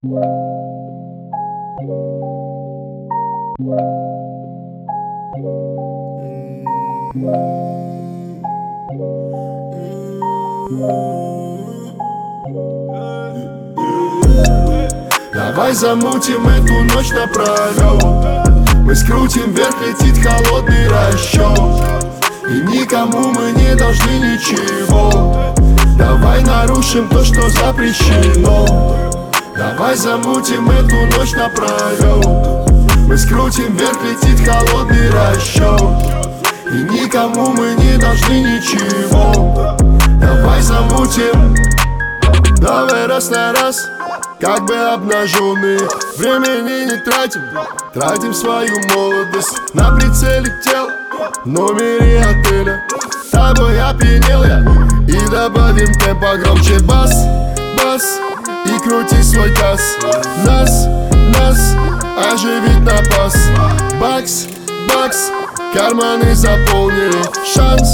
Давай замутим эту ночь напролёт. Мы скрутим вверх, летит холодный расчет, и никому мы не должны ничего. Давай нарушим то, что запрещено. Давай замутим эту ночь напролёт. Мы скрутим вверх, летит холодный расчет, и никому мы не должны ничего. Давай замутим. Давай раз на раз, как бы обнаженные. Времени не тратим, тратим свою молодость. На прицеле тела, в номере отеля. Тобой опьянел я, и добавим темп погромче. Бас, бас, и крути свой таз. Нас оживить на пас. Бакс, бакс, карманы заполнили. Шанс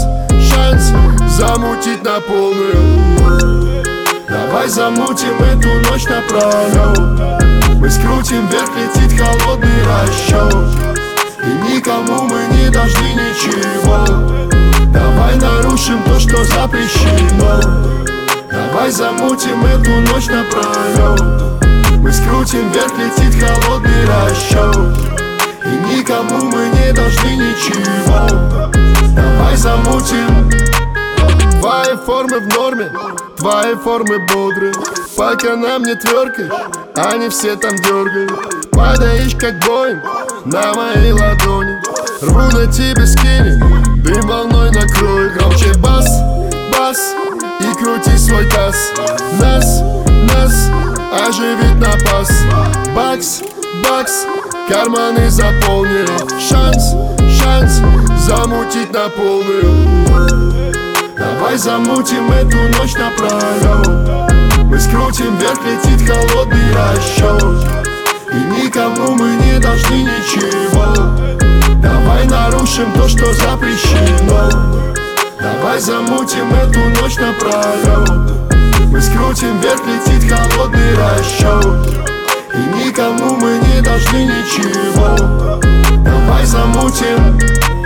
замутить на полную. Давай замутим эту ночь напролёт. Мы скрутим вверх, летит холодный расчет, и никому мы не должны ничего. Давай нарушим то, что запрещено. Давай замутим эту ночь напролёт. Мы скрутим вверх, летит холодный расчет, и никому мы не должны ничего. Давай замутим. Твои формы в норме, твои формы бодрые. Пока нам не тверкаешь, они все там дергают. Падаешь как Боинг на моей ладони. Рву на тебе скини, дым волной накроет. Громче бас, бас, и крути свой таз. Нас оживить на пас. Бакс, бакс, карманы заполнили. Шанс замутить на полную. Давай замутим эту ночь напролёт. Мы скрутим вверх, летит холодный расчет, и никому мы не должны ничего. Давай нарушим то, что запрещено. Давай замутим эту ночь напролёт. Мы скрутим вверх, летит холодный расчет, и никому мы не должны ничего. Давай замутим.